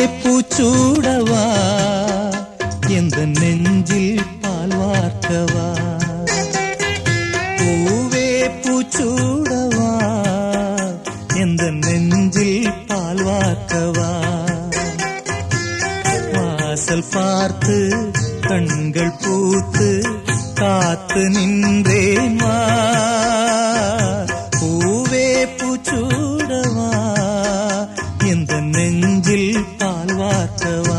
பூச்சூடவா எந்த நெஞ்சில் பால் வார்க்கவா பூவே பூச்சூடவா எந்த நெஞ்சில் பால் வார்க்கவா வாசல் பார்த்து கண்கள் பூத்து காத்து நின்றேன் வா பூவே பூச்சூடவா எந்த நெஞ்சில் பால் வார்க்கவா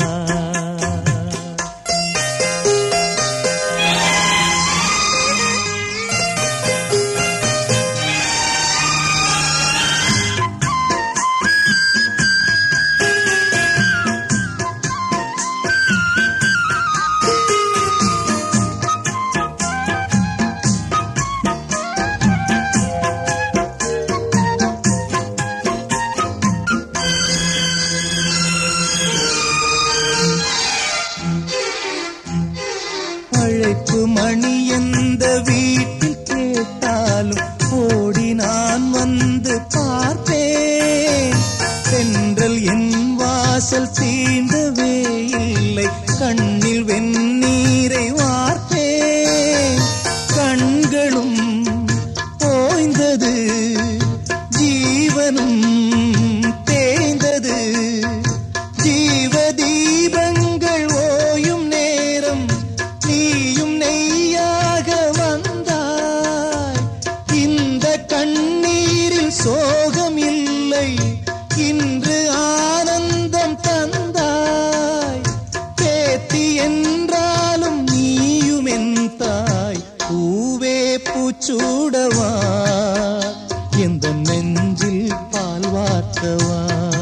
அழைப்பு மணி எந்த வீட்டில் கேட்டாலும் ஓடி நான் வந்து பார்ப்பேன் தென்றல் என் வாசல் தீண்டவே இல்லை கண்ணில் வெந்நீரை வார்ப்பேன் கண்களும் ஓய்ந்தது ஜீவனும் தேய்ந்தது ஜீவ தீபங்கள் ஓயும் நேரம் நீயும் நெய்யாக வந்தாய் இந்த கண்ணீரில் சோகம் இல்லை இன்று ஆனந்தம் தந்தாய் பேத்தி என்றாலும் நீயும் என் தாய் பூவே பூச்சூடவா எந்த நெஞ்சில் பால் வார்க்கவா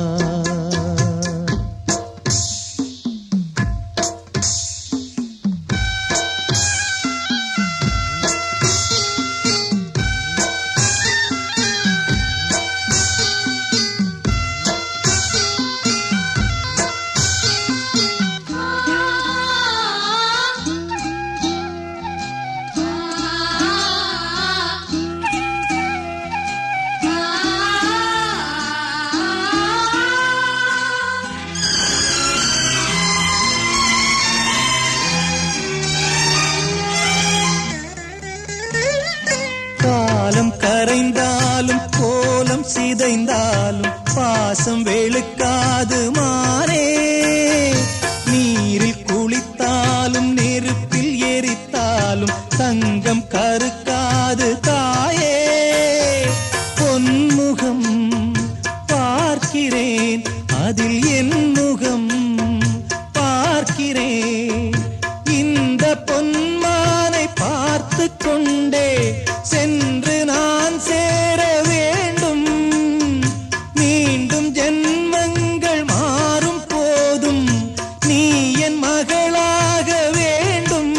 காலம் கரைந்தாலும் கோலம் சிதைந்தாலும் பாசம் வெளுக்காது மானே நீரில் குளித்தாலும் நெருப்பில் எரித்தாலும் தங்கம் கருக்காது தாயே பொன்முகம் பார்க்கிறேன் அதில் என் முகம் பார்க்கிறேன் இந்த பொன்மானை பார்த்து கொண்டே சென்று நான் சேர வேண்டும் மீண்டும் ஜென்மங்கள் மாறும் போதும் நீ என் மகளாக வேண்டும்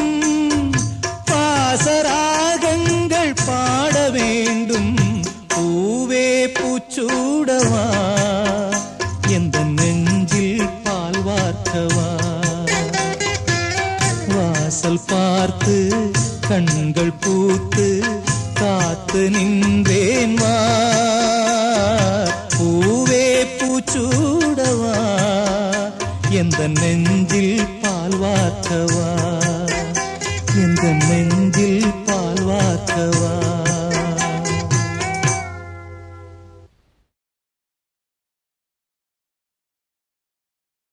பாசராகங்கள் பாட வேண்டும் பூவே பூச்சூடவா எந்த நெஞ்சில் பால் வார்க்கவா வாசல் பார்த்து கண்கள் பூத்து காத்து நின்றேன் வா பூவே பூச்சூடவா எந்த நெஞ்சில் பால் வார்க்கவா எந்த நெஞ்சில் பால் வார்க்கவா